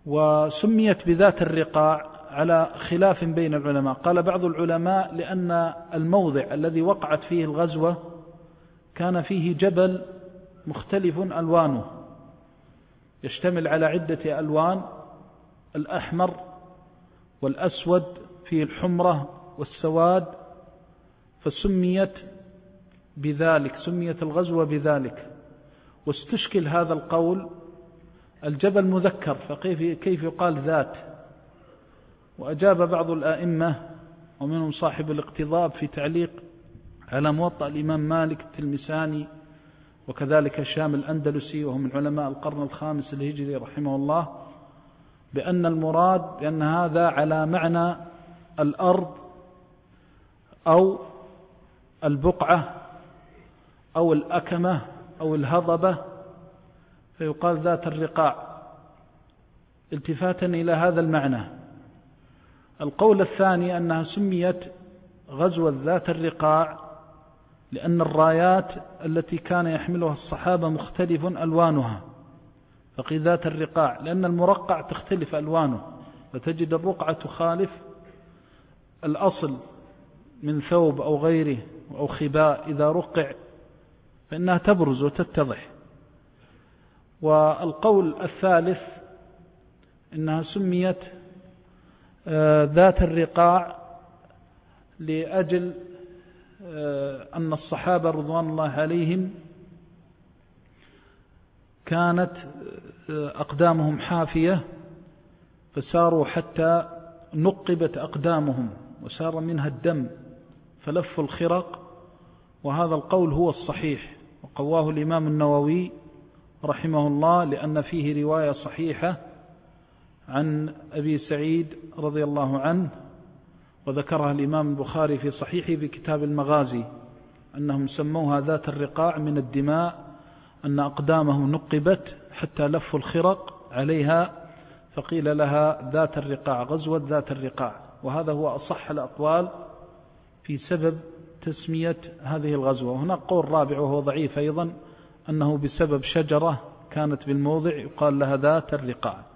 وسميت بذات الرقاع على خلاف بين العلماء. قال بعض العلماء لأن الموضع الذي وقعت فيه الغزوة كان فيه جبل مختلف ألوانه، يشتمل على عدة ألوان، الأحمر والأسود، فيه الحمرة والسواد، فسميت بذلك، سميت الغزوة بذلك. واستشكل هذا القول، الجبل مذكر فكيف يقال ذات؟ وأجاب بعض الآئمة ومنهم صاحب الاقتضاب في تعليق على موطأ الإمام مالك التلمساني وكذلك الشام الأندلسي وهم من علماء القرن الخامس الهجري رحمه الله، بأن المراد بأن هذا على معنى الأرض أو البقعة أو الأكمة أو الهضبة، فيقال ذات الرقاع التفاتا إلى هذا المعنى. القول الثاني أنها سميت غزوة ذات الرقاع لأن الرايات التي كان يحملها الصحابة مختلف ألوانها، فقيل ذات الرقاع لأن المرقع تختلف ألوانه، فتجد الرقعة تخالف الأصل من ثوب أو غيره أو خباء، إذا رقع فإنها تبرز وتتضح. والقول الثالث إنها سميت ذات الرقاع لأجل أن الصحابة رضوان الله عليهم كانت أقدامهم حافية فساروا حتى نقبت أقدامهم وسار منها الدم فلفوا الخرق، وهذا القول هو الصحيح وقواه الإمام النووي رحمه الله، لأن فيه رواية صحيحة عن أبي سعيد رضي الله عنه وذكرها الإمام البخاري في صحيحه بكتاب المغازي أنهم سموها ذات الرقاع من الدماء، أن أقدامهم نقبت حتى لفوا الخرق عليها فقيل لها ذات الرقاع، غزوة ذات الرقاع. وهذا هو أصح الأقوال في سبب تسمية هذه الغزوة. هناك قول رابع وهو ضعيف أيضا، أنه بسبب شجرة كانت بالموضع يقال لها ذات الرقاع.